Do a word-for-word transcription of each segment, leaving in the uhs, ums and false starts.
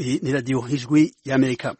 Iyi ni radiyo ijwi y'Amerika.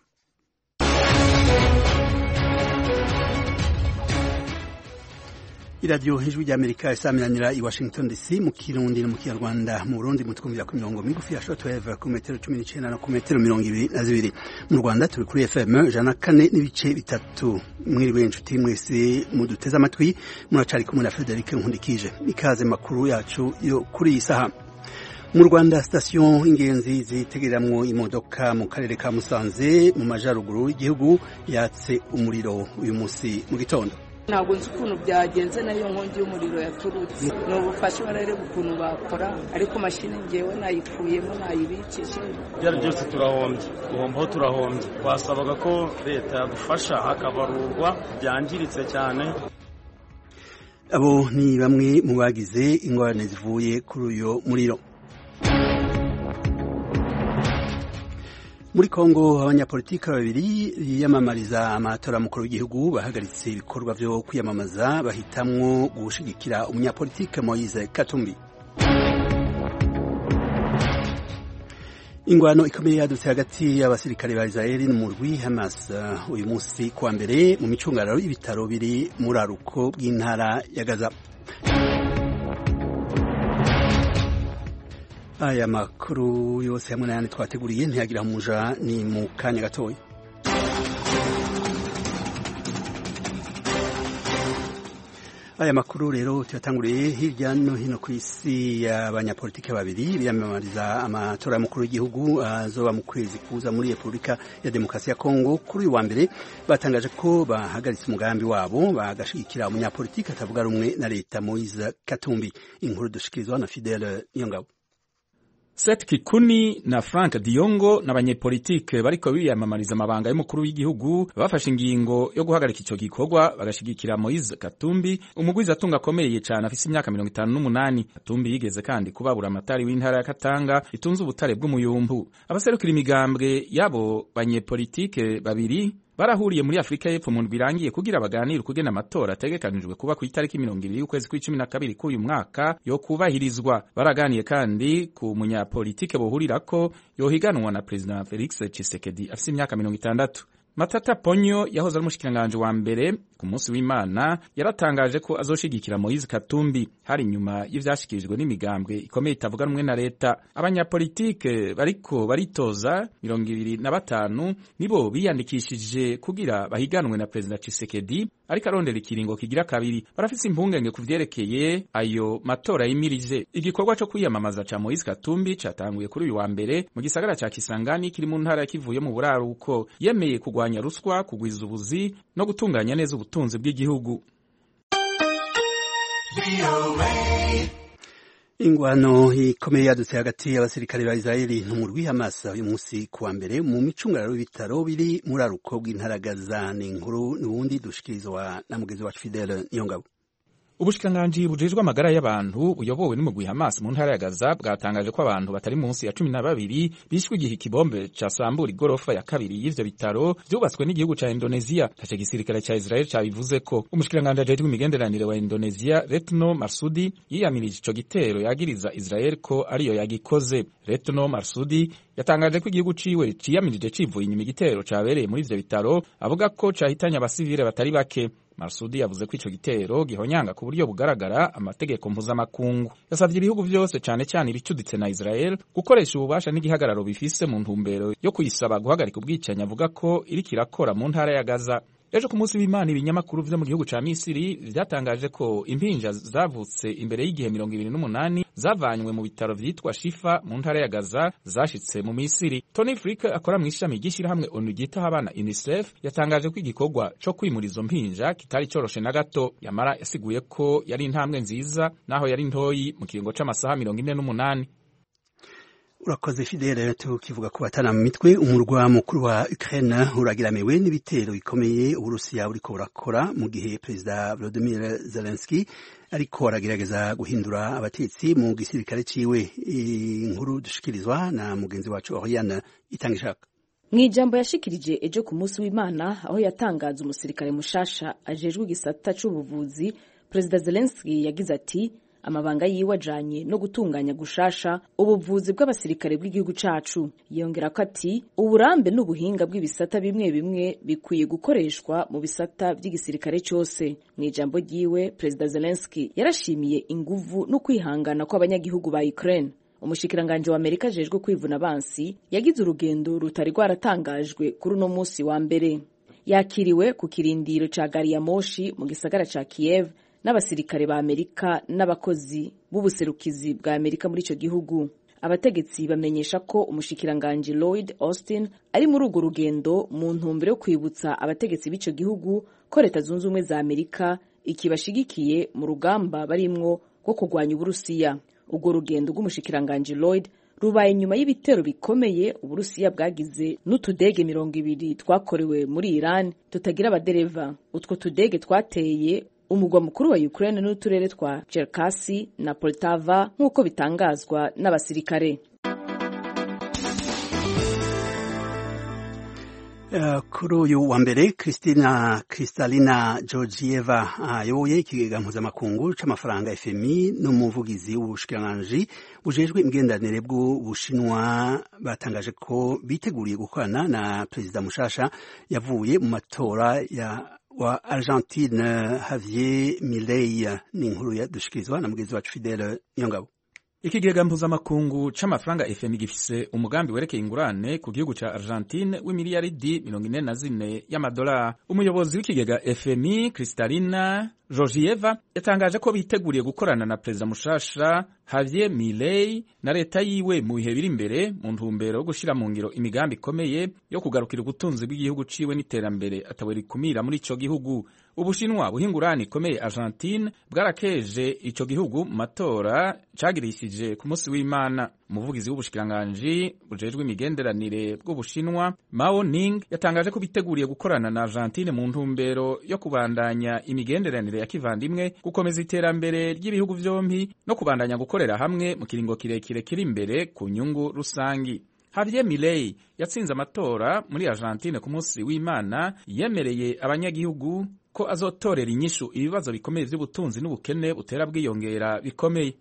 iradiyo ijwi ry'Amerika isaminanira i Washington D C mu Kirundi no mu Kinyarwanda. Mu Burundi mutwumvira ku mirongo migufi ya shortwave ku metero cumi n'icenda no ku metero mirongo ibiri na zibiri. Mu Rwanda turi kuri F M ijana na kane n'ibice bitatu. Mwiriwe inshuti mwese muduteze amatwi, muracari kumwe na Frederic Nkundikije. Ikaze makuru yacu yo kuri iyi saha. Mu Rwanda station ingenzi zitegeramwo imodoka mu karere ka Musanze mu majaruguru y'igihugu yatse umuriro uyu munsi mu gitondo. Ntabwo nzi ukuntu byagenze nayo nkongi y'umuriro yaturutse, ni ubufasha barareba ukuntu bakora, ariko mashini ngewe nayikuyemo nayibikije. Byari byose turahombye, guhombaho turahombye. Twasabaga ko leta yadufasha hakabarurwa byangiritse cyane. Abo ni bamwe mu bagize ingorane zivuye kuri uyo muriro. Muri Kongo abanyapolitiki babiri biyamamariza amatora mukuru w'igihugu bahagaritse ibikorwa byo kwiyamamaza bahitamwo gushigikira umunyapolitiki Moise Katumbi. Ingwano ikomeye yadutse hagati y'abasirikare ba Israeli n'umurwi Hamas uh, uyu munsi kwa mbere mu micungararo y'ibitaro biri muri aruko bw'intara ya Gaza. Aya makuru yose hamwe n'ayandi twateguriye ntiyagira muja ni mu kanya gatoya. Aya makuru rero tuyatanguriye hirya no hino ku isi. Y'abanyapolitiki babiri biyamamariza amatora y'umukuru w'igihugu azoba mu kwezi kuza muri Repubulika ya Demokarasi ya Kongo kuri uyu wa mbere batangaje ko bahagaritse umugambi wabo bagashigikira umunyapolitiki atavuga rumwe na leta Moise Katumbi. Inkuru dushikirizwa na Fidele Niyongabo. Seth Kikuni na Frank Diongo n'abanyepolitike bariko biyamamariza amabanga y'umukuru w'igihugu bafashe ingingo yo guhagarika ico gikorwa bagashigikira Moise Katumbi, umugwiza atunga akomeye cyane afise imyaka mirongo itanu n'umunani. Katumbi yigeze kandi kubabura amatari w'intara ya Katanga itunze ubutare bw'umuyumbu. Abaserukira imigambwe yabo banyepolitike babiri barahuriye muri Afrika y'Epfo mu ndwi irangiye kugira baganire kugena amatora ategekanijwe kuba ku itariki mirongo ibiri y'ukwezi kw'icumi na kabiri k'uyu mwaka yo kubahirizwa. Baraganiye kandi ku munyapolitike bohurirako yohiganwa na President Felix Tshisekedi afise imyaka mirongo itandatu. Matata Ponyo yahoze ari umushikiranganje wa mbere ku munsi w'Imana yaratangaje ko azoshigikira Moise Katumbi hari nyuma y'ivyashikirijwe n'imigambwe ikomeye itavuga rumwe na leta. Abanyapolitike bariko baritoza mirongo ibiri na batanu nibo biyandikishije kugira bahiganwe na President Tshisekedi ariko arondera ikiringo kigira kabiri. Barafise impungenge kuvyerekeye ayo matora yimirije. Igikorwa co kwiyamamaza ca Moise Katumbi catanguye kuri uyu wa mbere mu gisagara ca Kisangani kiri mu ntara ya Kivu yo mu buraruko. Yemeye kugwanya ruswa, kugwiza ubuzi no gutunganya neza ubutunzi bw'igihugu. Ingwano ikomeye yadutse hagati y'abasirikare ba Israeli n'umurwi Hamas uyu munsi kuwa mbere mu micungararo y'ibitaro biri muri aruko bw'intara Gaza. Ni inkuru n'ubundi dushikirizwa na mugenzi wacu Fidele Niyongabo. Ubushikiranganji bujejwe amagara y'abantu buyobowe n'umugwi Hamas mu ntara ya Gaza bwatangaje ko abantu batari munsi ya cumi na babiri bishwe igihe ikibombe casambura igorofa ya kabiri y'ivyo bitaro vyubatswe n'igihugu ca Indonesia. Tace gisirikare ca Israel cabivuze ko umushikiranganji ajejwe imigenderanire wa Indonesia Retno Marsudi yiyamirije ico gitero yagiriza Israel ko ariyo yagikoze. Retno Marsudi yatangaje ko igihugu ciwe ciyamirije civuye inyuma igitero cabereye muri ivyo bitaro, avuga ko cahitanye abasivile batari bake. Marsudi yavuze ko ico gitero gihonyanga ku buryo bugaragara amategeko mpuzamakungu. Yasavye ibihugu vyose cane cyane ibicuditse na Israel gukoresha ububasha n'igihagararo bifise mu ntumbero yo kuyisaba guhagarika ubwicanyi avuga ko iriko irakora mu ntara ya Gaza. Ejo ku munsi w'Imana ibinyamakuru vyo mu gihugu ca Misiri vyatangaje ko impinja zavutse imbere y'igihe mirongo ibiri n'umunani zavanywe mu bitaro vyitwa Shifa mu ntara ya Gaza zashitse mu Misiri. Tony Frick akora mu ishami ry'ishirahamwe O N U ryitaho abana UNICEF yatangaje ko igikorwa co kwimura izo mpinja kitari coroshe na gato, yamara yasiguye ko yari intambwe nziza naho yari ntoyi mu kiringo c'amasaha mirongo ine n'umunani. Urakoze Fidele. Tukivuga ku batana mu mitwe, umurwa mukuru wa Ukraine uragiramiwe n'ibitero bikomeye Uburusiya buriko burakora mu gihe Perezida Volodymyr Zelensky ariko aragerageza guhindura abatetsi mu gisirikare ciwe. Inkuru dushikirizwa na mugenzi wacu Oriane Itangishaka. Mwijambo yashikirije ejo ku munsi w'Imana aho yatangaza umusirikare mushasha ajejwe igisata c'ubuvuzi, Perezida Zelensky yagize ati amabanga yiwe ajanye no gutunganya gushasha ubuvuzi bw'abasirikare bw'igihugu cacu. Yongera ko ati uburambe n'ubuhinga bw'ibisata bimwe bimwe bikwiye gukoreshwa mu bisata by'igisirikare cyose. Mu ijambo ryiwe Perezida Zelensky yarashimiye inguvu no kwihangana kw'abanyagihugu ba Ukraine. Umushikiranganje wa Amerika ajejwe kwivuna abansi yagize urugendo rutari rwaratangajwe kuri uno munsi wa mbere. Yakiriwe ku kirindiro ca gari ya moshi mu gisagara ca Kiev n'abasirikare ba Amerika n'abakozi b'ubuserukizi bwa Amerika muri ico gihugu. Abategetsi bamenyesha ko umushikiranganje Lloyd Austin ari muri urwo rugendo mu ntumbero yo kwibutsa abategetsi b'ico gihugu ko Leta Zunze Ubumwe za Amerika ikibashigikiye mu rugamba barimwo rwo kurwanya Uburusiya. Urwo rugendo rw'umushikiranganje Lloyd rubaye nyuma y'ibitero bikomeye Uburusiya bwagize n'utudege mirongo ibiri twakorewe muri Iran tutagira abadereva. Utwo tudege twateye umugwa mukuru wa Ukraine n'uturere twa Cherkasy na Poltava nk'uko bitangazwa n'abasirikare. Uh, kuri uyu wa mbere Kristina Kristalina Georgieva ayoboye uh, ikigega mpuzamakungu c'amafaranga F M I n'umuvugizi w'ubushikiranganji bujejwe imigenderanire bw'Ubushinwa batangaje ko biteguriye gukorana na perezida mushasha yavuye mu matora ya wa Argentine Javier Milei. Ni inkuru yadushikirizwa na mugenzi wacu Fidele Nyongabo. Ikigega mpuzamakungu c'amafaranga F M I gifise umugambi werekeye ingurane ku gihugu ca Argentine w'imiliyaridi mirongo ine na zine y'amadolari. Umuyobozi w'ikigega F M I Kristalina Georgieva yatangaje ko biteguriye gukorana na perezida mushasha Javier Milei na leta yiwe mu bihe biri imbere mu ntumbero yo gushira mu ngiro imigambi ikomeye yo kugarukira ubutunzi bw'igihugu ciwe n'iterambere atawe rikumira muri ico gihugu. Ubushinwa buhingurani ikomeye Argentine bwarakeje ico gihugu mu matora cagirishije ku munsi w'Imana. Umuvugizi w'ubushikiranganji bujejwe imigenderanire bw'Ubushinwa Mao Ning yatangaje ko biteguriye gukorana na Argentine mu ntumbero yo kubandanya imigenderanire ya kivandimwe, gukomeza iterambere ry'ibihugu vyompi no kubandanya gukorera hamwe mu kiringo kirekire kiri imbere ku nyungu rusangi. Javier Milei yatsinze amatora muri Argentine ku munsi w'Imana, yemereye abanyagihugu ko azotorera inyishu ibibazo bikomeye vy'ubutunzi n'ubukene butera bwiyongera bikomeye.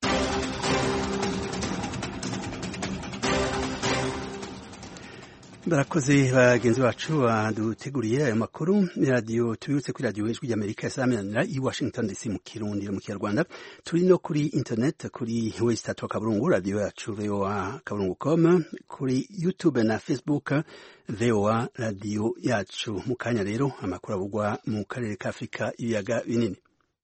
Barakoze bagenzi bacu baduteguriye ayo makuru. Radio tubibutse kuri radio Ijwi ry'Amerika isaminanira i Washington D C mu Kirundi mu Kinyarwanda. Turi no kuri internet kuri website Kaburungu radio yacu V O A kaburungu com, kuri YouTube na Facebook V O A radio yacu. Mu kanya rero amakuru avugwa mu karere ka Afrika ibiyaga binini.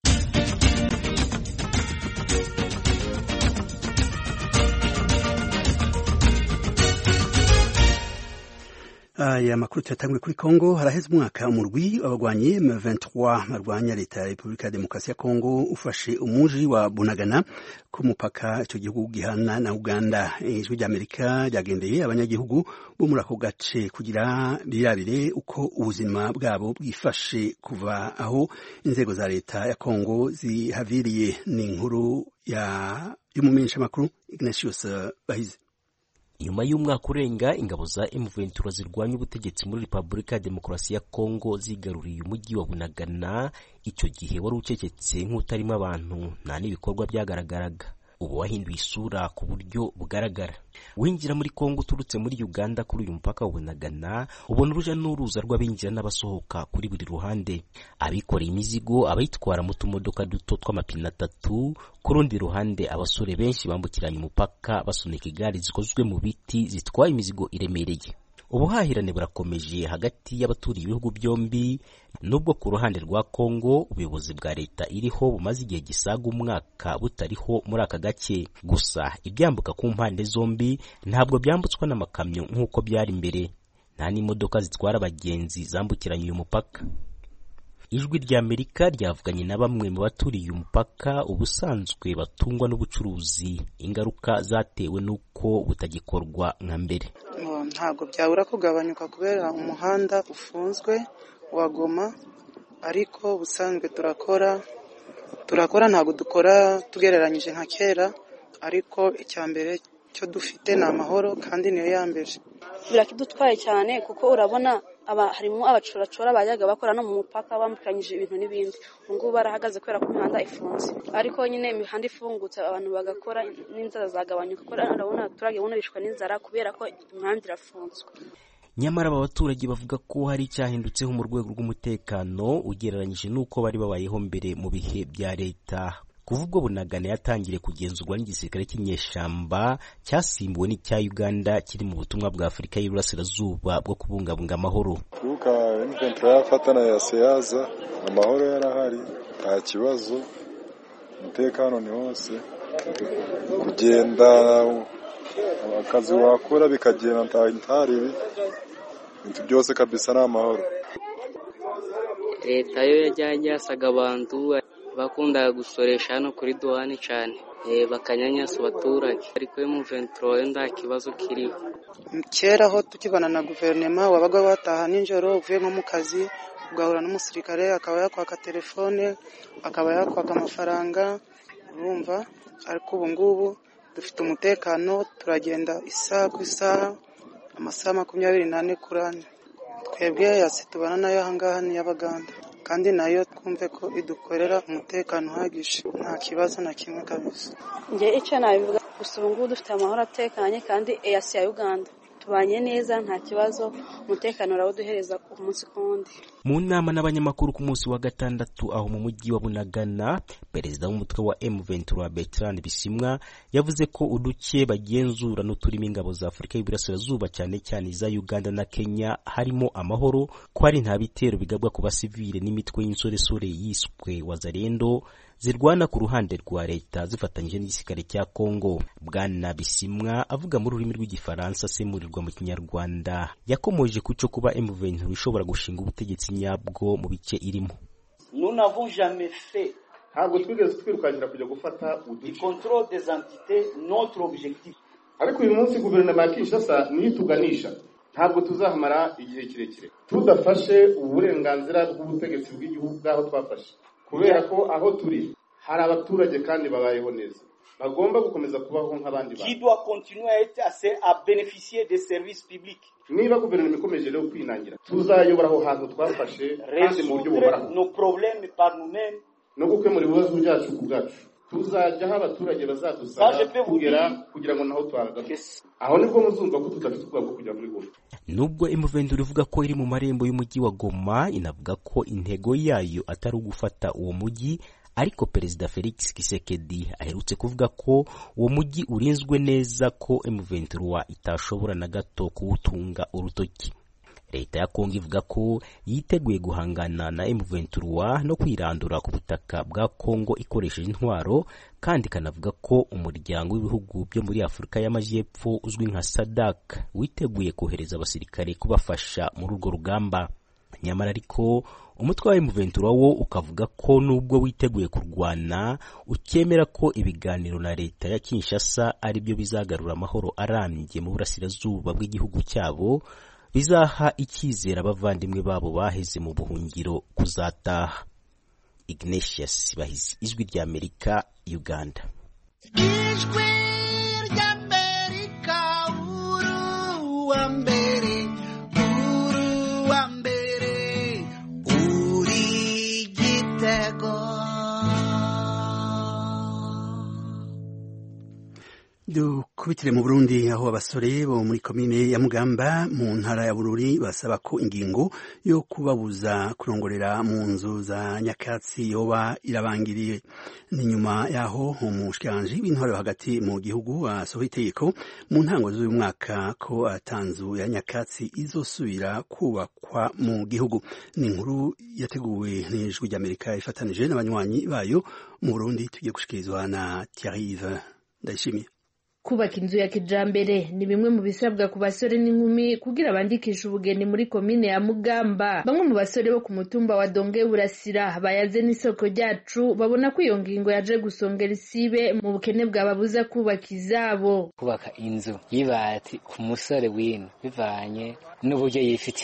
Aya makuru tuyatangwe kuri Kongo. Haraheze umwaka umurwi abagwanyi M vingt-trois marwanya leta ya Republika ya Demokarasi ya Kongo ufashe umuji wa Bunagana ku mupaka ico gihugu gihana na Uganda. Ijwi ry'Amerika ryagendeye abanyagihugu bo muri ako gace kugira birabire uko ubuzima bwabo bwifashe kuva aho inzego za leta ya Kongo zihaviriye. Ni inkuru ya y'umumenyesha makuru Ignatius Bahizi. Nyuma y'umwaka urenga ingabo za M vingt-trois zirwanya ubutegetsi muri Republika ya Demokarasi ya Kongo zigaruriye umujyi wa Bunagana, icyo gihe wari ucecetse nk'utarimo abantu nta n'ibikorwa byagaragaraga. Ubu wahinduye isura ku buryo bugaragara. Winjira muri Kongo uturutse muri Uganda kuri uyu mupaka wa Bunagana ubona uruja n'uruza rw'abinjira n'abasohoka kuri buri ruhande, abikoreye imizigo, abayitwara mu tumodoka duto tw'amapine atatu, ku rundi ruhande abasore benshi bambukiranya umupaka basunika igare zikozwe mu biti zitwaye imizigo iremereye. Ubuhahirane burakomeje hagati y'abaturiye ibihugu byombi, nubwo ku ruhande rwa Kongo ubuyobozi bwa leta iriho bumaze igihe gisaga umwaka butariho muri aka gace. Gusa ibyambuka ku mpande zombi ntabwo byambutswa n'amakamyo nk'uko byari mbere, nta n'imodoka zitwara abagenzi zambukiranya uyu mupaka. Ijwi ry'Amerika ryavuganye na bamwe mu baturiye umupaka ubusanzwe batungwa n'ubucuruzi, ingaruka zatewe n'uko butagikorwa nka mbere. Ntabwo byabura kugabanyuka kubera umuhanda ufunzwe wa Goma, ariko ubusanzwe turakora turakora ntabwo dukora tugereranyije nka kera, ariko icyambere cyo dufite ni amahoro kandi niyo yambeje. Birakidutwaye cyane kuko urabona aba harimo abacoracora bayaga bakora no mu mupaka bambukanyije ibintu n'ibindi ngo barahagaze kwera ku mihanda ifunze ariko nyine imihanda ifungutse abantu bagakora n'inzara zagabanyuka kuko arabona abaturage bunabishwa n'inzara kubera ko imihanda irafunzwe. Nyamara aba baturage bavuga ko hari icyahindutseho mu rwego rw'umutekano ugereranyije n'uko bari babayeho mbere mu bihe bya leta. Kuva ubwo Bunagana yatangire kugenzurwa n'igisirikare cy'inyeshamba cyasimbuwe n'icya Uganda kiri mu butumwa bwa Afurika y'Iburasirazuba bwo kubungabunga amahoro. Kuka inventory yafatana ya Seaza amahoro yarahari nta kibazo umutekano ni hose kugenda akazi wakora bikagenda ntaribi ibintu byose kabisa na amahoro. Leta yo yajyanye yasaga abantu bakunda gusoresha hano kuri duhani cyane eh bakanyanyasa abaturage ariko mu venture nda kibazo kiri. Kera ho tukibana na guverinoma wabaga bataha ninjoro uvuye nko mu kazi ugahura n'umusirikare akaba yakwaka telefone akaba yakwaka amafaranga urumva ariko ubu ngubu dufite umutekano turagenda isaha ku isaha amasaha makumyabiri n'ane kurane. Twebwe yasi tubana nayo hangaha ni y'Abaganda kandi nayo twumve ko idukorera umutekano uhagije nta kibazo na kimwe kabisa. Nge icyo nabivuga gusa ubu ngubu dufite amahoro atekanye kandi yasi ya Uganda tubanye neza nta kibazo umutekano rawuduhereza ku munsi kundi. Mu nama n'abanyamakuru ku munsi wa gatandatu aho mu mujyi wa Bunagana, perezida w'umutwe wa M vingt-trois Bertrand Bisimwa yavuze ko uduce bagenzura n'uturimo ingabo za Afurika y'Iburasirazuba cyane cyane za Uganda na Kenya harimo amahoro, ko hari nta bitero bigabwa ku basivile n'imitwe y'insoresore yiswe Wazalendo zirwana ku ruhande rwa leta zifatanyije n'igisirikare cya Kongo. Bwana Bisimwa avuga mu rurimi rw'igifaransa semurirwa mu Kinyarwanda yakomoje kuco kuba M vingt-trois ishobora gushinga ubutegetsi nyabwo mu bice irimo. Nous n'avons jamais fait ntabwo twigeze twirukangira kujya gufata uduce contrôle des entités notre objectif. Ariko uyu munsi guverinoma ya Kinshasa nituganisha ntabwo tuzahamara igihe kirekire tudafashe uburenganzira bw'ubutegetsi bw'igihugu bwaho twafashe kubera ko aho turi hari abaturage kandi babayeho neza bagomba gukomeza kubaho nk'abandi bantu. Qui doit continuer à être assez à bénéficier des services publics. Niba guverinoma ikomeje rero kwinangira tuzayobora aho hantu twafashe kandi mu buryo bubaraho no problème par nous-mêmes no gukemura ibibazo byacu ku bwacu tuzajya aho abaturage bazadusaba kugera kugira ngo naho twahagaze aho nibwo muzumva ko tudafite ubwabo kujya muri Goma. Nubwo M vingt-trois ivuga ko iri mu marembo y'umujyi wa Goma, inavuga ko intego yayo atari ugufata uwo mujyi, ariko Perezida Felix Tshisekedi aherutse kuvuga ko uwo mujyi urinzwe neza ko M vingt-trois itashobora na gato kuwutunga urutoki. Leta ya Kongo ivuga ko yiteguye guhangana na M vingt-trois no kwirandura ku butaka bwa Kongo ikoresheje intwaro, kandi kanavuga ko umuryango w'ibihugu byo muri Afurika y'Amajyepfo uzwi nka SADC witeguye kohereza abasirikare kubafasha muri urwo rugamba. Nyamara ariko umutwe wa M vingt-trois wo ukavuga ko nubwo witeguye kurwana ukemera ko ibiganiro na leta ya Kinshasa ari byo bizagarura amahoro arambye mu burasirazuba bw'igihugu cyabo, bizaha icyizere abavandimwe babo baheze mu buhungiro kuzataha. Ignatius Bahizi, Ijwi rya Amerika, Uganda. Ijwi rya Amerika, uru wa mbere, uru wa mbere, uri Gitego. Dukubitire mu Burundi aho abasore bo muri komine ya Mugamba mu ntara ya Bururi basaba ko ingingo yo kubabuza kurongorera mu nzu za nyakatsi yoba irabangiriye. Ni nyuma yaho umushikiranganji w'intwaro hagati mu gihugu asohoye itegeko mu ntango z'uyu mwaka ko atanzu ya nyakatsi izosubira kubakwa mu gihugu. Ni inkuru yateguwe n'Ijwi ry'Amerika ifatanije n'abanywanyi bayo mu Burundi, tugiye gushikirizwa na Thierry Ndayishimiye. Kubaka inzu ya kijambere ni bimwe mu bisabwa ku basore n'inkumi kugira bandikisha ubugeni muri komine ya Mugamba. Bamwe mu basore bo ku mutumba wa Donge Burasira bayaze n'isoko ryacu babona ko iyo ngingo yaje gusongera isibe mu bukene bwababuza kubaka izabo. Kubaka inzu y'ibati ku musore w'ino bivanye n'uburyo yifitiye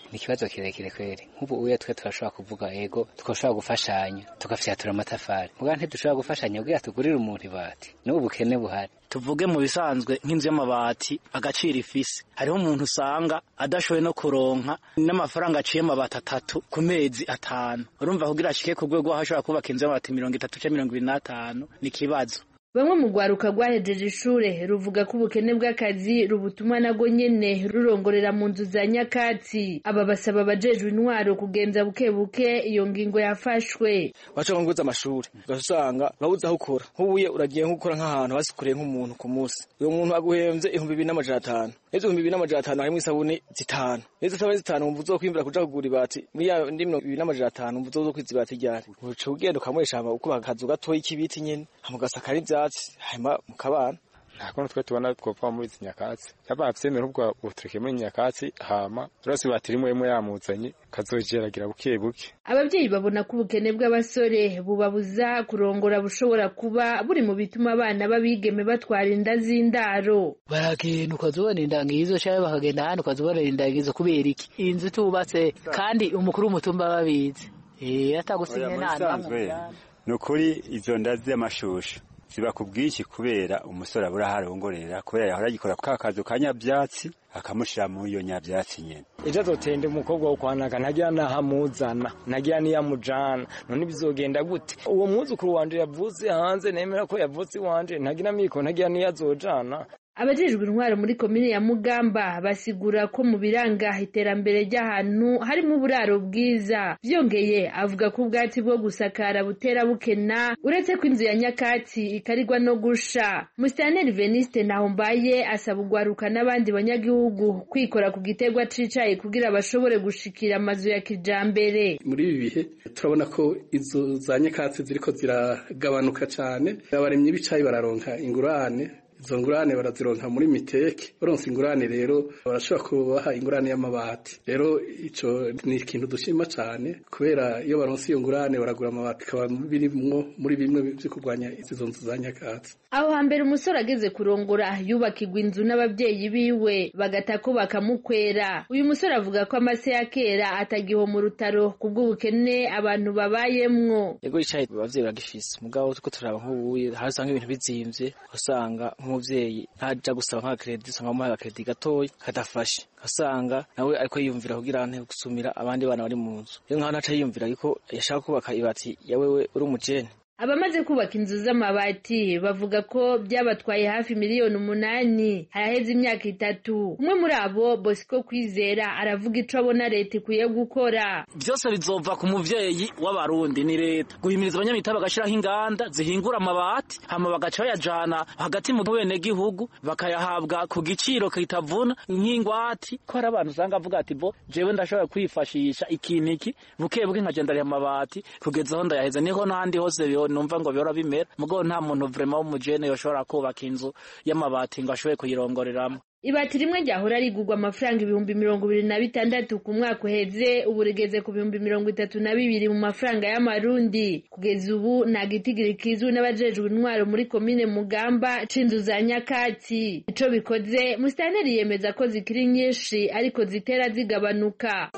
ni ikibazo kirekire kweri nk'ubu uye twe turashobora kuvuga ego twashobora gufashanya tugafyatura amatafari muga ntidushobora gufashanya kugira tugurire umuntu ibati n'ubu bukene buhari. Tuvuge mu bisanzwe nk'inzu y'amabati agaciro ifise hariho umuntu usanga adashoboye no kuronka n'amafaranga aciye amabati atatu ku mezi atanu urumva kugira ashike ku rwego aho ashobora kubaka inzu y'amabati mirongo itatu canke mirongo ibiri n'atanu ni ikibazo. Bamwe mu rwaruka rwahejeje ishure ruvuga ko ubukene bw'akazi rubutuma nago nyene rurongorera mu nzu za nyakatsi. Aba basaba abajejwe intwaro kugenza buke buke iyo ngingo yafashwe. Baca nguza amashuri ugasanga babuza aho ukora nk'ubuye uragiye nk'ukora nk'ahantu basukuriye nk'umuntu ku munsi uyo muntu aguhemvye ibihumbi bibiri n'amajana atanu izo ibihumbi bibiri n'amajana atanu harimwo isabuni zitanu izo sabuni zitanu umva uzokwimvira kuja kugura ibati muri ya ndi mirongo ibiri n'amajana atanu umva uzokwiza ibati ryari uca ugenda ukamuresha ukubaka akazu gatoyi k'ibiti nyene hamugasakara ivyatsi hanyuma mukabana. Nta kuntu twe tubona twopfa muri izi nyakatsi yaba avyemera ubwo utureke muri nyakatsi hama rose batirimo yemo yamuzanye kazogeragira buke buke. Abavyeyi babona ko ubukene bw'abasore bubabuza kurongora bushobora kuba buri mu bituma abana babigeme batwara inda z'indaro. Baragenda ukazobona indangizo cyangwa bakagenda hano ukazobona indangizo kubera iki inzu tubatse kandi umukuru w'umutumba babizi eh atagusinye nande nukuri izo ndazi y'amashusho ziba kubwiki kubera umusore abura harongorera kubera yahora gikora ka kazo kanyabyatsi akamushira mu iyo nyabyatsi nyene ejo azotende umukobwa wo kwanaga ntagira nahamuzana nagira ni yamujana none bizogenda gute uwo mwuzukuru wanje yavuze hanze nemera ko yavuze wanje ntagira miko ntagira ni yazojana. Abajejwe intwaro muri komine ya Mugamba basigura ko mu biranga iterambere ry'ahantu harimo uburaro bwiza. Vyongeye avuga ko ubwatsi bwo gusakara butera bukena uretse ko inzu ya nyakatsi ikarigwa no gusha. Musitanteri Veniste Nahombaye asaba ugwaruka n'abandi banyagihugu kwikora ku gitegwa cicaye kugira bashobore gushikira amazu ya kijambere. Muri ibi bihe turabona ko inzu za nyakatsi ziriko ziragabanuka cyane abaremye bicaye bararonka ingurane izo ngurane barazironka muri miteke baronse ingurane rero barashobora kubaha ingurane y'amabati rero ico ni ikintu dushima cyane kubera iyo baronse iyo ngurane baragura amabati kaba birimwo muri bimwe byo kurwanya izo nzu za nyakatsi. Aho hambere umusore ageze kurongora yubakirwa inzu n'abavyeyi biwe bagatako bakamukwera. Uyu musore avuga ko amase ya kera atagiho mu rutaro kubw'ubukene abantu babayemwo. Yego icaye abavyeyi bagifise mugabo tuko turaba nk'ubuye hasanga ibintu bizimvye usanga nk'umuvyeyi ntaja gusaba nka credit usanga mu credit gatoyi kadafashe asanga nawe ariko yiyumvira kugira ante gusumira abandi bana bari mu nzu iyo nkaho naca yiyumvira ariko yashaka kubaka ibati yawewe uri umujene. Abamaze kubaka inzu z'amabati bavuga ko byabatwaye hafi miliyoni umunani haraheze imyaka itatu. Umwe muri abo Bosco Kwizera aravuga ico abona leta ikwiye gukora. Byose bizova ku muvyeyi w'abarundi ni leta guhimiriza abanyamita bagashiraho inganda zihingura amabati hama bagaca bayajana hagati mu bene gihugu bakayahabwa ku giciro kitavuna nk'ingwati ko hari abantu usanga avuga ati bo jewe ndashobora kwifashisha ikintu iki buke buke nkagenda ari amabati kugeza aho ndayaheza niho n'ahandi hose numva ngo bihora bimera mugo nta muntu vraiment w'umujene yoshobora kubaka inzu y'amabati ngo ashoboye kuyirongoreramo. Ibati rimwe ryahora rigurwa amafaranga ibihumbi mirongo ibiri na bitandatu ku mwaka uheze ubu rigeze ku bihumbi mirongo itatu na bibiri mu mafaranga y'amarundi. Kugeza ubu nta gitigiri kizwi n'abajejwe intwaro muri komine Mugamba c'inzu za nyakatsi. Ico bikoze Musitanteri yemeza ko zikiri nyinshi ariko zitera zigabanuka.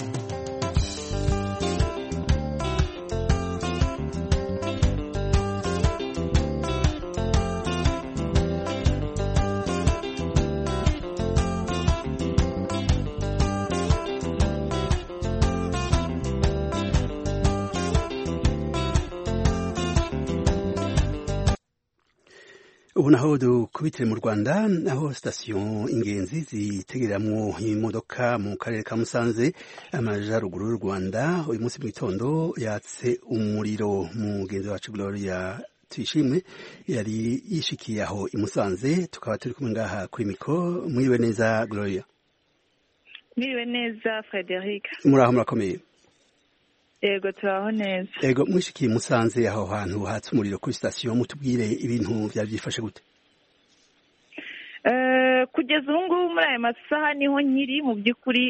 ubu naho dukubitire mu Rwanda aho station ingenzi zitegereramwo imodoka mu karere ka Musanze amajaruguru y'u Rwanda uyu munsi mu gitondo yatse umuriro mugenzi wacu Gloria Tuyishimwe yari yishikiye aho i Musanze tukaba turi kumwe ngaha kuri mikro. Mwiriwe neza Gloria. Mwiriwe neza Frederic. Muraho murakomeye. Ego turaho neza. Ego mwishikiye Musanze aho hantu hatse umuriro kuri station mutubwire ibintu byari byifashe gute? Eh kugeza ubu ngubu muri aya masaha niho nkiri mu by'ukuri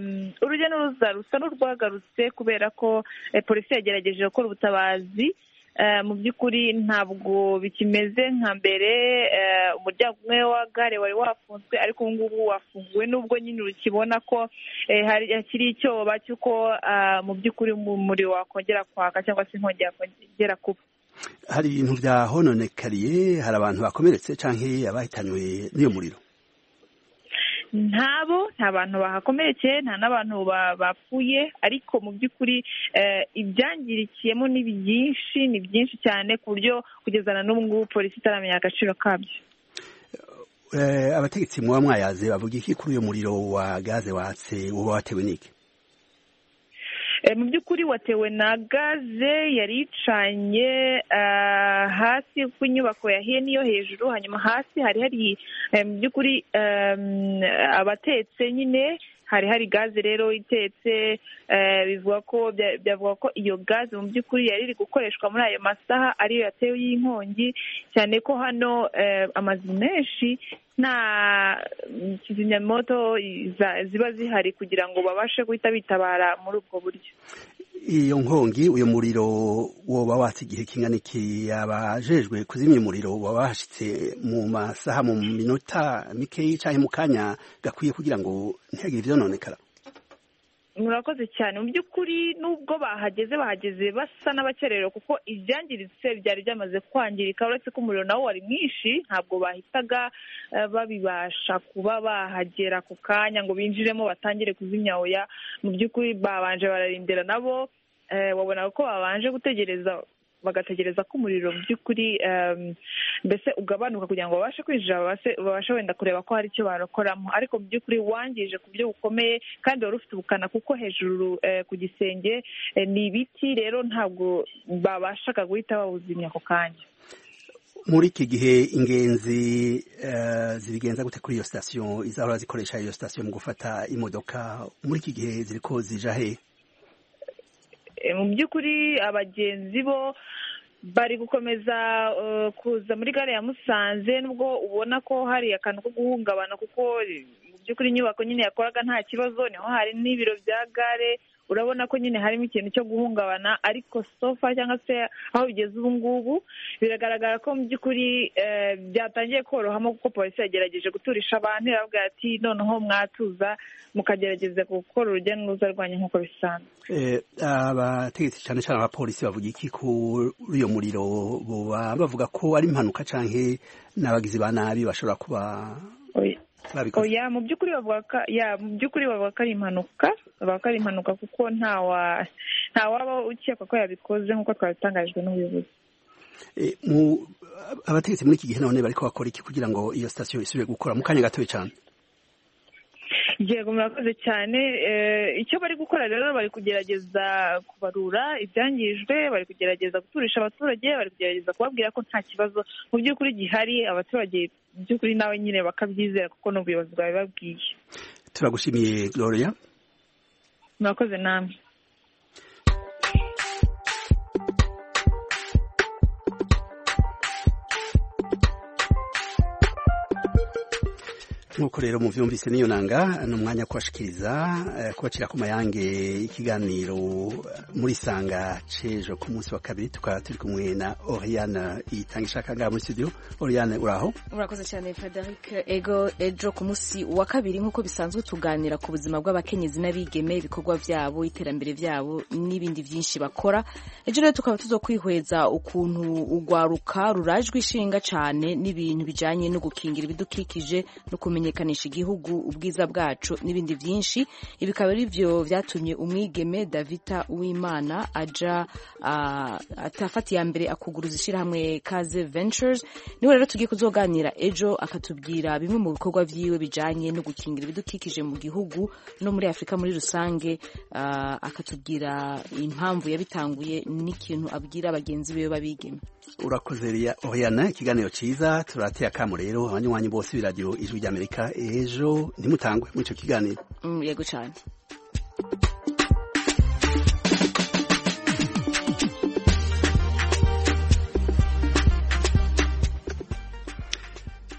urujya n'uruza rusa n'urwagarutse kubera ko polisi yagerageje gukora ubutabazi mu by'ukuri ntabwo bikimeze nka mbere, umuryango umwe wa gare wari wafunzwe ariko ubu ngubu wafunguwe, nubwo nyine ukibona ko hakiri icyoba cy'uko mu by'ukuri umuriro wakongera kwaka cyangwa se inkongi yakongera kuba. Hari ibintu byahononekariye, hari abantu bakomeretse cyangwa abahitanywe n'iyo muriro? Ntabo, nta bantu bahakomerekeye, nta n'abantu bapfuye, ariko mu by'ukuri ibyangirikiyemo ni byinshi, ni byinshi cyane ku buryo kugeza na n'ubu ngubu polisi itaramenya agaciro kabyo. Abategetsi muba mwayaze bavuga iki kuri uyu muriro wa gaze watse uba watewe n'iki? Mu by'ukuri watewe na gaze yari icanye hasi ku nyubako yahiye n'iyo hejuru, hanyuma hasi hari hari mu by'ukuri abatetse nyine, hari hari gaze rero itetse, bivuga ko byavuga ko iyo gaze mu by'ukuri yari iri gukoreshwa muri ayo masaha ariyo yatewe y'inkongi, cyane ko hano amazu menshi nta kizimyamoto ziba zihari kugira ngo babashe guhita bitabara muri ubwo buryo. Iyo nkongi, uyu muriro woba watse igihe kingana iki? Abajejwe kuzimya umuriro baba bahashitse mu masaha, mu minota mikeyi cyangwa mu kanya gakwiye kugira ngo ntihagire ivyononekara? Murakoze cyane. Mu by'ukuri nubwo bahageze bahageze basa n'abakererewe kuko ibyangiritse byari byamaze kwangirika, uretse ko umuriro nawo wari mwinshi, ntabwo bahitaga babibasha kuba bahagera ku kanya ngo binjiremo batangire kuzimya. Oya, mu by'ukuri babanje bararindira nabo, wabona ko babanje gutegereza, bagategereza ko umuriro mu by'ukuri mbese ugabanuka kugira ngo babashe kwinjira, babashe wenda kureba ko hari icyo barokoramo, ariko mu by'ukuri wangije ku buryo bukomeye kandi wari ufite ubukana kuko hejuru ku gisenge ni ibiti, rero ntabwo babashaga guhita bawuzimya ako kanya. Muri iki gihe ingenzi zibigenza gute kuri iyo sitasiyo, izahora zikoresha iyo sitasiyo mu gufata imodoka, muri iki gihe ziriko zija he? Mu by'ukuri abagenzi bo bari gukomeza kuza muri gare ya Musanze, nubwo ubona ko hari akantu ko guhungabana kuko mu by'ukuri inyubako nyine yakoraga nta kibazo, niho hari n'ibiro bya gare, urabona ko nyine harimo ikintu cyo guhungabana, ariko sofa cyangwa se aho bigeze ubu ngubu biragaragara ko mu by'ukuri byatangiye korohamo kuko polisi yagerageje guturisha abantu, iravuga ati noneho mwatuza mukagerageza gukora urujya n'uruza rwanyu nk'uko bisanzwe. Abategetsi cyane cyane abapolisi bavuga iki kuri uyo muriro? Boba bavuga ko ari impanuka canke n'abagizi ba nabi bashobora kuba babikoze? Oya, mu by'ukuri bavuga ko ya mu by'ukuri bavuga ko ari impanuka, bavuga ko ari impanuka kuko ntawa ntawaba ukeka ko yabikoze nk'uko twabitangajwe n'ubuyobozi. Mu abategetsi muri iki gihe none bariko bakora iki kugira ngo iyo sitasiyo isubire gukora mu kanya gatoya cyane? Yego, murakoze cyane. Icyo bari gukora rero, bari kugerageza kubarura ibyangijwe, bari kugerageza guturisha abaturage, bari kugerageza kubabwira ko nta kibazo mu by'ukuri gihari, abaturage by'ukuri nawe nyine bakabyizera kuko n'ubuyobozi bwawe babwiye. Turagushimiye Gloria. Murakoze namwe. Nuko rero muvyumvise niyo nanga n'umwanya kubashikiriza kubacira ku mayange ikiganiro muri sanga cejo ku munsi wa kabiri, tukaba turi kumwe na Oriane Itangishaka ngaha muri studio. Oriane, uraho? Urakoze cyane Frederic. Ego ejo ku munsi wa kabiri nk'uko bisanzwe tuganira ku buzima bw'abakenyezi n'abigeme, ibikorwa vyabo, iterambere vyabo n'ibindi vyinshi bakora. Ejo rero tukaba tuzokwihweza ukuntu ugwaruka rurajwe ishinga cyane n'ibintu bijanye no gukingira ibidukikije no kumenyekanisha igihugu, ubwiza bwacu n'ibindi byinshi. Ibikaba ari byo vyatumye umwigeme Davita Uwimana aja uh, atafati ya mbere akuguruza ishirahamwe Kaze Ventures. Niwe rero tugiye kuzoganira ejo, akatubwira bimwe mu bikorwa vyiwe bijanye no gukingira ibidukikije mu gihugu no muri Afrika muri rusange, uh, akatubwira impamvu yabitanguye n'ikintu abwira abagenzi biwe babigeme. Urakoze Ria Oriana, ikiganiro ciza. Turateye akamo rero abanywanyi bose b'iradio Ijwi ry'Amerika, ejo ntimutangwe muri ico kiganiro. Mm, yego cyane.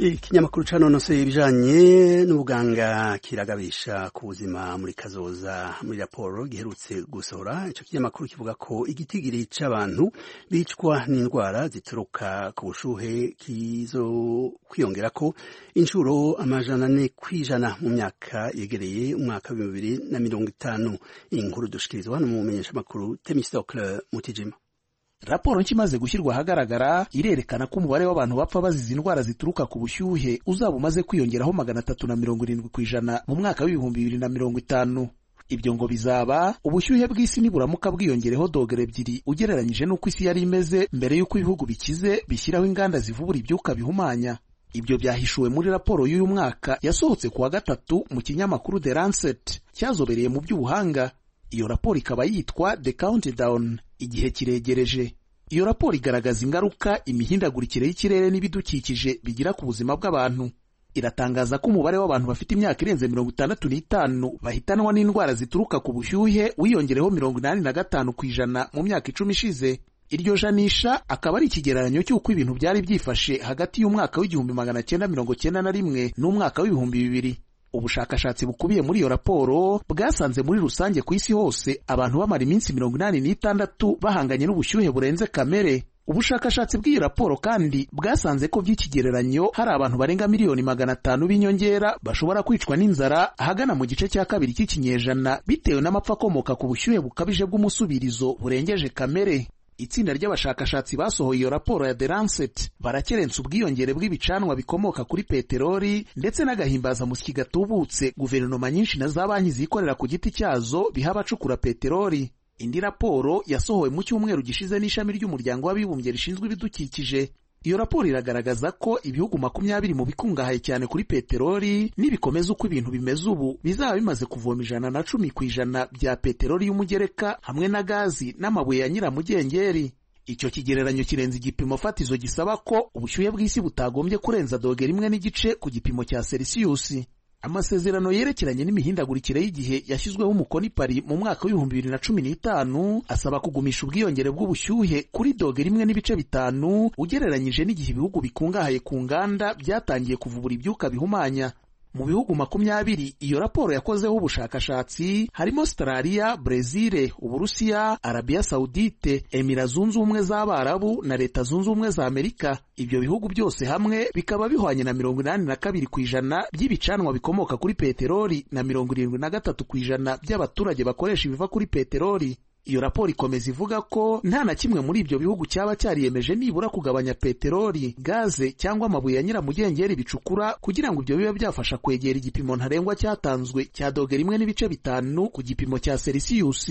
ikinyamakuru canonosoye ibijanye n'ubuganga kiragabisha ku buzima muri kazoza muri raporo giherutse gusohora. Ico kinyamakuru kivuga ko igitigiri c'abantu bicwa n'indwara zituruka ku bushuhe kizo kwiyongera ko inshuro amajana ane kwijana mu myaka yegereye umwaka wa bibiri na mirongo itanu. Inkuru dushikirizwa n'umumenyesha makuru Temistocle Mutijima. Raporo nkimaze gushyirwa ahagaragara irerekana ko umubare w'abantu bapfa bazize indwara zituruka ku bushyuhe uzaba umaze kwiyongeraho magana atatu na mirongo irindwi ku ijana mu mwaka w'ibihumbi bibiri na mirongo itanu. Ibyo ngo bizaba ubushyuhe bw'isi niburamuka bwiyongereho dogere ebyiri ugereranyije n'uko isi yari imeze mbere y'uko ibihugu bikize bishyiraho inganda zivubura ibyuka bihumanya. Ibyo byahishuwe muri raporo y'uyu mwaka yasohotse kuwa gatatu mu kinyamakuru The Lancet cyazobereye mu by'ubuhanga. Iyo raporo ikaba yitwa The Countdown, igihe kiregereje. Iyo raporo igaragaza ingaruka imihindagurikire y'ikirere n'ibidukikije bigira ku buzima bw'abantu. Iratangaza ko umubare w'abantu bafite imyaka irenze mirongo itandatu n'itanu bahitanwa n'indwara zituruka ku bushyuhe wiyongereho mirongo inani na gatanu ku ijana mu myaka icumi ishize. Iryo janisha akaba ari ikigereranyo cy'uko ibintu byari byifashe hagati y'umwaka w'igihumbi magana cyenda mirongo cyenda na rimwe n'umwaka w'ibihumbi bibiri. Ubushakashatsi bukubiye muri iyo raporo bwasanze muri rusange ku isi hose abantu bamara iminsi mirongo inani n'itandatu bahanganye n'ubushyuhe burenze kamere. Ubushakashatsi bw'iyi raporo kandi bwasanze ko by'ikigereranyo hari abantu barenga miliyoni magana atanu b'inyongera bashobora kwicwa n'inzara ahagana mu gice cya kabiri cy'ikinyejana bitewe n'amapfa akomoka ku bushyuhe bukabije bw'umusubirizo burengeje kamere. Itsinda ry'abashakashatsi basohoye iyo raporo ya The Lancet barakerensa ubwiyongere bw'ibicanwa bikomoka kuri peteroli ndetse n'agahimbazamusyi gatubutse guverinoma nyinshi na za banki zikorera ku giti cyazo biha abacukura peteroli. Indi raporo yasohowe mu cyumweru gishize n'ishami ry'umuryango w'abibumbye rishinzwe ibidukikije. Iyo raporo iragaragaza ko ibihugu makumyabiri mu bikungahaye cyane kuri peteroli nibikomeza uko ibintu bimeze ubu bizaba bimaze kuvoma ijana na cumi ku ijana bya peteroli y'umugereka hamwe na gazi n'amabuye ya nyiramugengeri. Icyo kigereranyo kirenze igipimo fatizo gisaba ko ubushyuhe bw'isi butagombye kurenza dogere imwe n'igice ku gipimo cya Celsius. Amasezerano yerekeranye n'imihindagurikire y'igihe yashyizweho umukono i Paris mu mwaka w'ibihumbi bibiri na cumi n'itanu asaba kugumisha ubwiyongere bw'ubushyuhe kuri dogere imwe n'ibice bitanu ugereranyije n'igihe ibihugu bikungahaye ku nganda byatangiye kuvubura ibyuka bihumanya. Mu bihugu makumyabiri iyo raporo yakozeho ubushakashatsi harimo Australia, Brazil, Uburusiya, Arabia Saudite, Emira Zunze Ubumwe z'Abarabu na Leta Zunze Ubumwe za Amerika. Ibyo bihugu byose hamwe bikaba bihwanye na mirongo inani na kabiri ku ijana by'ibicanwa bikomoka kuri peteroli na mirongo irindwi na gatatu ku ijana by'abaturage bakoresha ibiva kuri peteroli. Iyo raporo ikomeza ivuga ko nta na kimwe muri ibyo bihugu cyaba cyariyemeje nibura kugabanya peteroli, gaze cyangwa amabuye ya nyiramugengeri bicukura kugira ngo ibyo bibe byafasha kwegera igipimo ntarengwa cyatanzwe cya dogere imwe n'ibice bitanu ku gipimo cya Celsius.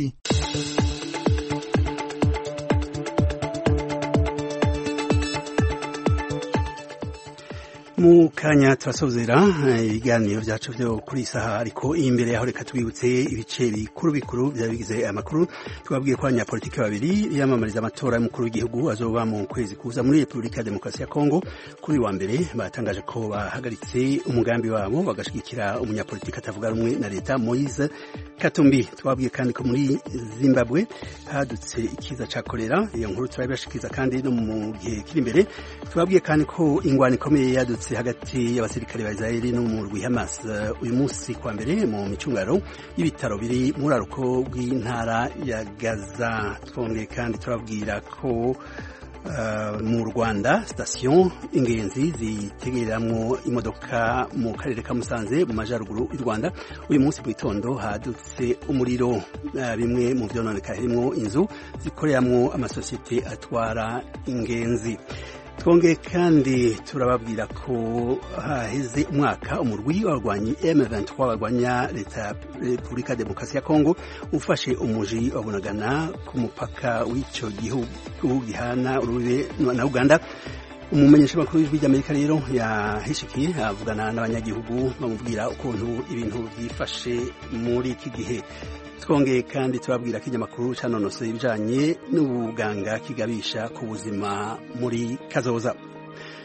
mu kanya turasozera ibiganiro byacu byo kuri isaha ariko imbere yaho reka twibutse ibice bikuru bikuru byabigize amakuru. Twabwiye ko abanyapolitiki babiri biyamamariza amatora y'umukuru w'igihugu azoba mu kwezi kuza muri Repubulika ya Demokarasi ya Kongo kuri wa mbere batangaje ko bahagaritse umugambi wabo bagashigikira umunyapolitiki atavuga rumwe na leta Moise Katumbi. Twabwiye kandi ko muri Zimbabwe hadutse ikiza ca kolera, iyo nkuru turabashikiriza kandi no mu gihe kiri imbere. Twabwiye kandi ko ingwano ikomeye yadutse hagati y'abasirikare ba Israeli n'umurwi Hamas uyu munsi kwa mbere mu micungaro y'ibitaro biri muri aruko bw'intara ya Gaza. Twongeye kandi turabwira ko Uh, mu Rwanda station ingenzi zitegereramwo imodoka mu karere ka Musanze mu majaruguru y'u Rwanda uyu munsi mu itondo hadutse umuriro, uh, bimwe mu vyononeka harimwo inzu zikoreramwo amasosiyete atwara ingenzi. Twongeye kandi turababwira ko haheze umwaka umurwi w'abarwanyi M vingt-trois barwanya leta ya Repubulika Demokarasi ya Kongo ufashe umuji wa Bunagana ku mupaka w'ico gihugu gihana urube na Uganda. Umumenyesha makuru w'ijwi ry'Amerika rero yahishikiye avugana n'abanyagihugu bamubwira ukuntu ibintu byifashe muri iki gihe. Twongeye kandi turabwira ko ikinyamakuru canonosoye ibijanye n'ubuganga kigabisha ku buzima muri kazoza.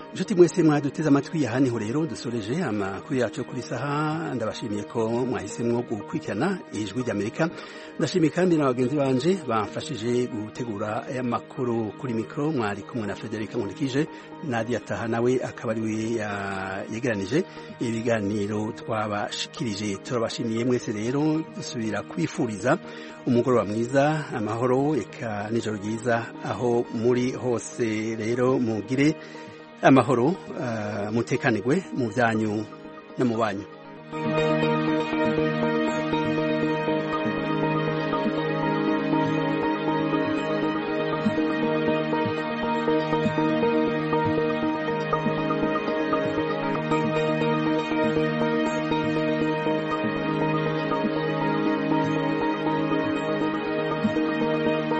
inshuti mwese mwaduteze amatwi aha niho rero dusoreje amakuru yacu kuri saha ndabashimiye ko mwahisemwo gukurikirana ijwi ry'Amerika ndashimiye kandi na bagenzi banje bamfashije gutegura aya makuru kuri mikro mwari kumwe na Frederic Nkundikije Nadia Taha nawe akaba ari we yegeranije ibiganiro twabashikirije turabashimiye mwese rero dusubira kwifuriza umugoroba mwiza amahoro eka nijoro ryiza aho muri hose rero mugire amahoro uh, mutekanirwe mu byanyu no mu banyu.